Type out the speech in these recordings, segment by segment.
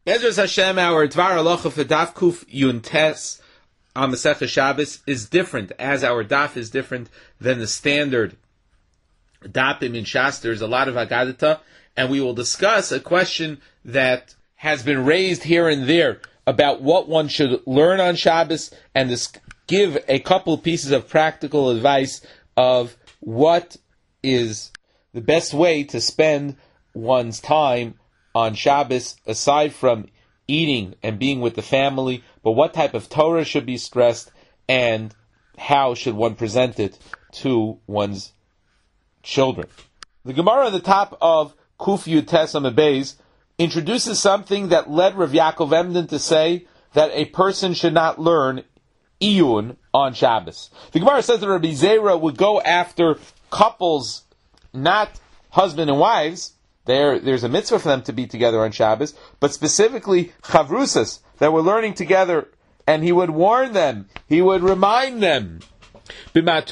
Ezras Hashem, our Dvar Halacha for Daf Kuf Yun Tes on Masechah Shabbos is different, as our daf is different than the standard dapim in Shas. There's a lot of Haggadah, and we will discuss a question that has been raised here and there about what one should learn on Shabbos, and give a couple pieces of practical advice of what is the best way to spend one's time on Shabbos, aside from eating and being with the family, but what type of Torah should be stressed, and how should one present it to one's children. The Gemara on the top of Kuf Yud Tes Amud Beis introduces something that led Rav Yaakov Emden to say that a person should not learn Iyun on Shabbos. The Gemara says that Rabbi Zera would go after couples, not husband and wives. There's a mitzvah for them to be together on Shabbos, but specifically chavrusas that were learning together, and he would warn them, he would remind them, don't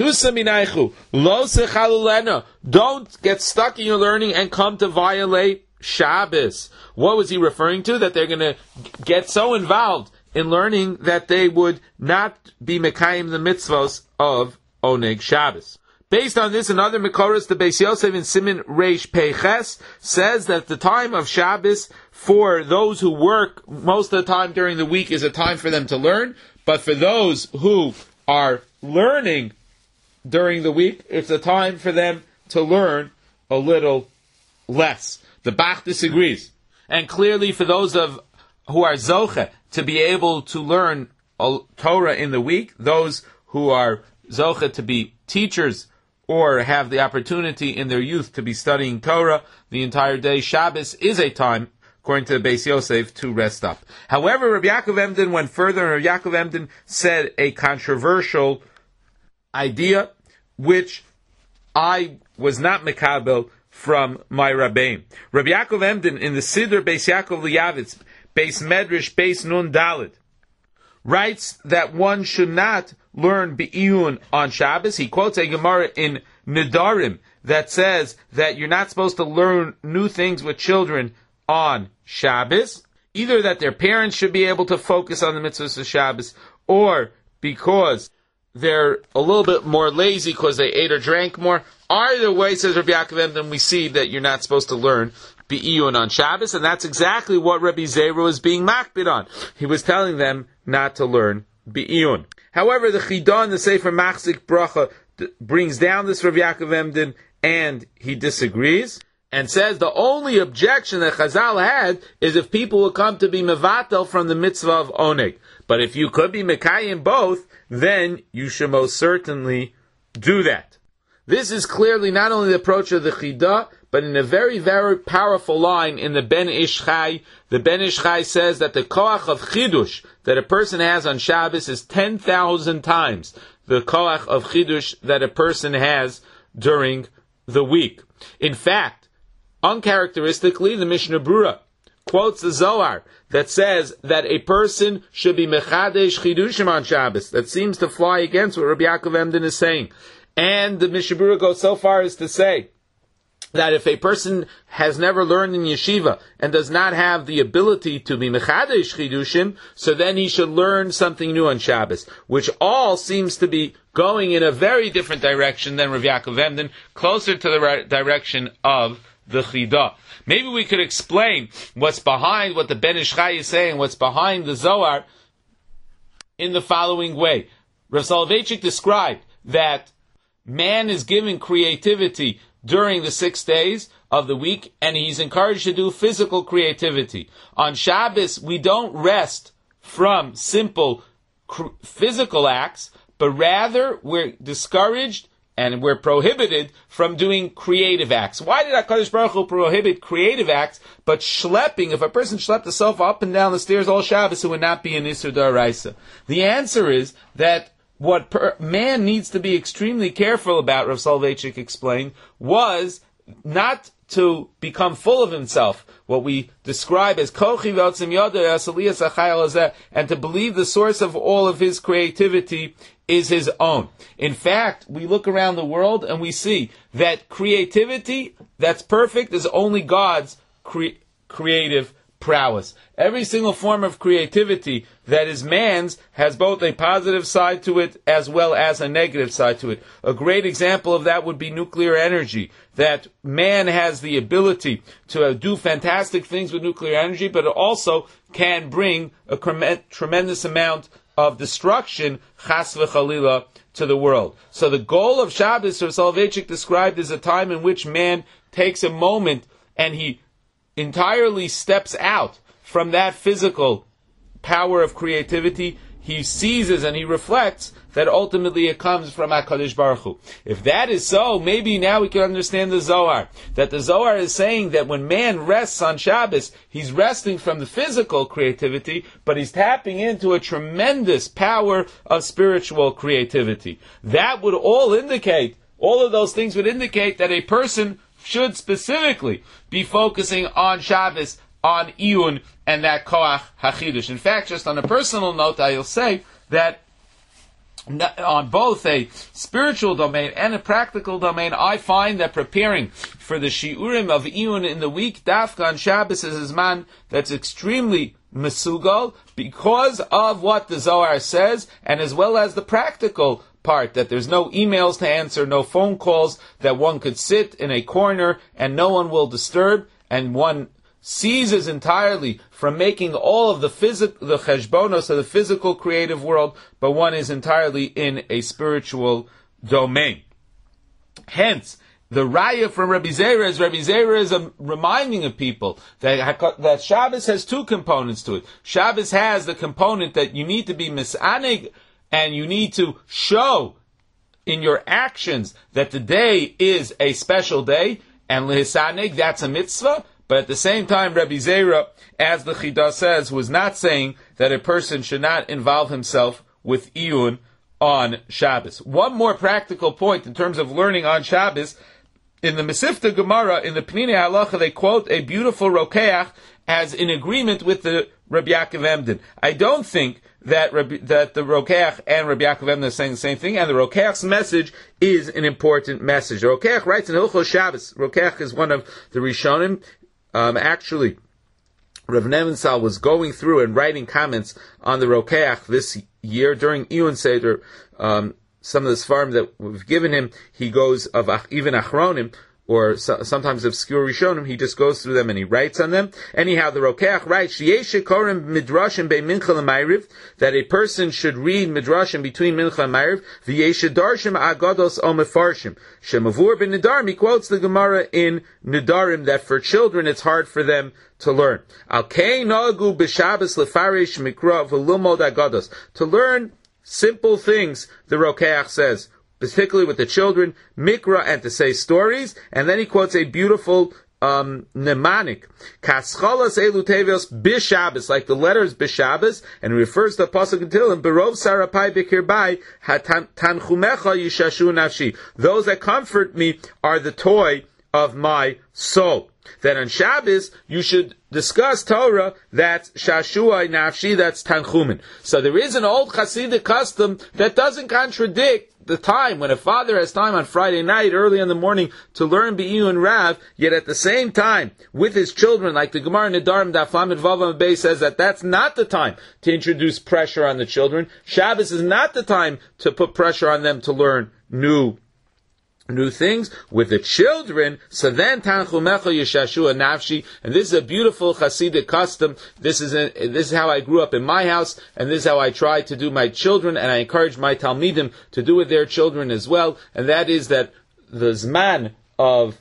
get stuck in your learning and come to violate Shabbos. What was he referring to? That they're going to get so involved in learning that they would not be mekayim the mitzvos of Oneg Shabbos. Based on this and other Mekoros, the Beis Yosef in Siman Reish Peiches says that the time of Shabbos for those who work most of the time during the week is a time for them to learn, but for those who are learning during the week, it's a time for them to learn a little less. The Bach disagrees. And clearly for those who are Zoche to be able to learn Torah in the week, those who are Zoche to be teachers or have the opportunity in their youth to be studying Torah the entire day, Shabbos is a time, according to the Beis Yosef, to rest up. However, Rabbi Yaakov Emden went further, and Rabbi Yaakov Emden said a controversial idea, which I was not mekabel from my Rabbein. Rabbi Yaakov Emden in the Siddur Beis Yaakov Liyavitz, Beis Medrash, Beis Nun Daled, writes that one should not learn Be'iyun on Shabbos. He quotes a Gemara in Nedarim that says that you're not supposed to learn new things with children on Shabbos, either that their parents should be able to focus on the mitzvahs of Shabbos, or because they're a little bit more lazy because they ate or drank more. Either way, says Rabbi Yaakov Emden, we see that you're not supposed to learn Be'iyun on Shabbos, and that's exactly what Rabbi Zera was being makbid on. He was telling them not to learn Be'iyun. However, the Chidah in the Sefer Machzik Bracha brings down this Rabbi Yaakov Emden, and he disagrees, and says the only objection that Chazal had is if people would come to be mevatel from the mitzvah of Oneg. But if you could be mekayim both, then you should most certainly do that. This is clearly not only the approach of the Chidah, but in a very, very powerful line in the Ben Ish Chai. The Ben Ish Chai says that the koach of chidush that a person has on Shabbos is 10,000 times the koach of chidush that a person has during the week. In fact, uncharacteristically, the Mishnah Brura quotes the Zohar that says that a person should be mechadesh chidushim on Shabbos. That seems to fly against what Rabbi Yaakov Emden is saying. And the Mishnah Brura goes so far as to say that if a person has never learned in yeshiva and does not have the ability to be mechadesh chidushim, so then he should learn something new on Shabbos, which all seems to be going in a very different direction than Rav Yaakov Emden, closer to the direction of the Chidah. Maybe we could explain what's behind what the Ben Ish Chai is saying, what's behind the Zohar, in the following way. Rav Soloveitchik described that man is given creativity during the 6 days of the week, and he's encouraged to do physical creativity. On Shabbos, we don't rest from simple physical acts, but rather we're discouraged and we're prohibited from doing creative acts. Why did HaKadosh Baruch Hu prohibit creative acts, but schlepping? If a person schlepped the sofa up and down the stairs all Shabbos, it would not be an Isur D'Oraisa. The answer is that what man needs to be extremely careful about, Rav Soloveitchik explained, was not to become full of himself, what we describe as kochi v'otzim yoda asaliyas achayil hazeh, and to believe the source of all of his creativity is his own. In fact, we look around the world and we see that creativity that's perfect is only God's creative prowess. Every single form of creativity that is man's has both a positive side to it as well as a negative side to it. A great example of that would be nuclear energy, that man has the ability to do fantastic things with nuclear energy, but it also can bring a tremendous amount of destruction, chas v'chalila, to the world. So the goal of Shabbos, Rav Soloveitchik described as a time in which man takes a moment and he entirely steps out from that physical power of creativity. He seizes and he reflects that ultimately it comes from HaKadosh Baruch Hu. If that is so, maybe now we can understand the Zohar. That the Zohar is saying that when man rests on Shabbos, he's resting from the physical creativity, but he's tapping into a tremendous power of spiritual creativity. That would all of those things would indicate that a person should specifically be focusing on Shabbos, on Iyun, and that Koach HaChidush. In fact, just on a personal note, I'll say that on both a spiritual domain and a practical domain, I find that preparing for the Shiurim of Iyun in the week, Dafka on Shabbos, is a man that's extremely mesugal because of what the Zohar says, and as well as the practical part, that there's no emails to answer, no phone calls, that one could sit in a corner and no one will disturb, and one ceases entirely from making all of the cheshbonos of the physical creative world, but one is entirely in a spiritual domain. Hence, the raya from Rabbi Zera is reminding of people that Shabbos has two components to it. Shabbos has the component that you need to be misanig, and you need to show in your actions that the day is a special day, and lehisanig, that's a mitzvah. But at the same time, Rabbi Zera, as the Chidah says, was not saying that a person should not involve himself with Iyun on Shabbos. One more practical point in terms of learning on Shabbos, in the Mesivta Gemara, in the Pnei Halacha, they quote a beautiful rokeach as in agreement with the Rabbi Yaakov Emden. I don't think that the rokeach and Rabbi Yaakov Emden are saying the same thing, and the rokeach's message is an important message. The rokeach writes in Hilchos Shabbos. Rokeach is one of the Rishonim. Actually, Rav Nebenzahl was going through and writing comments on the rokeach this year during Iyun Seder. Some of the Sfarim that we've given him, he goes of even Achronim, or sometimes obscure Rishonim, he just goes through them and he writes on them. Anyhow, the Rokeach writes, that a person should read Midrashim between Mincha and Ma'ariv, he quotes the Gemara in Nidarim that for children it's hard for them to learn. To learn simple things, the Rokeach says, particularly with the children, mikra, and to say stories, and then he quotes a beautiful mnemonic, kaschalas elu tevios b'Shabbos, like the letters b'Shabbos, and refers to the pasuk in Tehillim, berov sarapai b'kirbai tanchumecha yishashu nafshi. Those that comfort me are the toy of my soul. That on Shabbos, you should discuss Torah, that's Shashuai Nafshi, that's Tanchumen. So there is an old Hasidic custom that doesn't contradict the time, when a father has time on Friday night, early in the morning, to learn Be'iyun Rav, yet at the same time, with his children, like the Gemara Nidarim, Daf Lamed Vav Bey says that that's not the time to introduce pressure on the children. Shabbos is not the time to put pressure on them to learn new things. With the children, so then Tanchumecha Yeshashua Nafshi, and this is a beautiful Hasidic custom. This is how I grew up in my house, and this is how I try to do my children, and I encourage my Talmidim to do with their children as well, and that is that the Zman of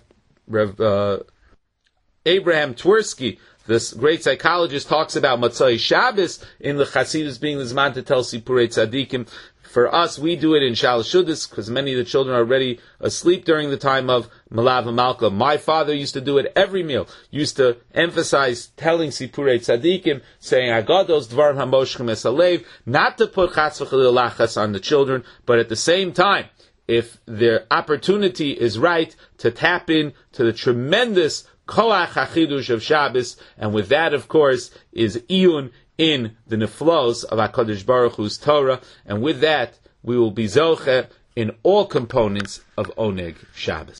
Abraham Twersky, this great psychologist, talks about Matzai Shabbos in the Hasidus being the Zman to tell Sipurei Tzadikim. For us, we do it in Shalosh Shudas because many of the children are already asleep during the time of Malav Malka. My father used to do it every meal. Used to emphasize telling Sipurei Tzadikim, saying Agados Dvarim Hamoshchem Es Halev, not to put Chatz v'Chalil Lachas on the children, but at the same time, if the opportunity is right, to tap in to the tremendous Koach HaChidush of Shabbos, and with that, of course, is Iyun in the neflos of HaKadosh Baruch Hu's Torah, and with that, we will be zoche in all components of Oneg Shabbos.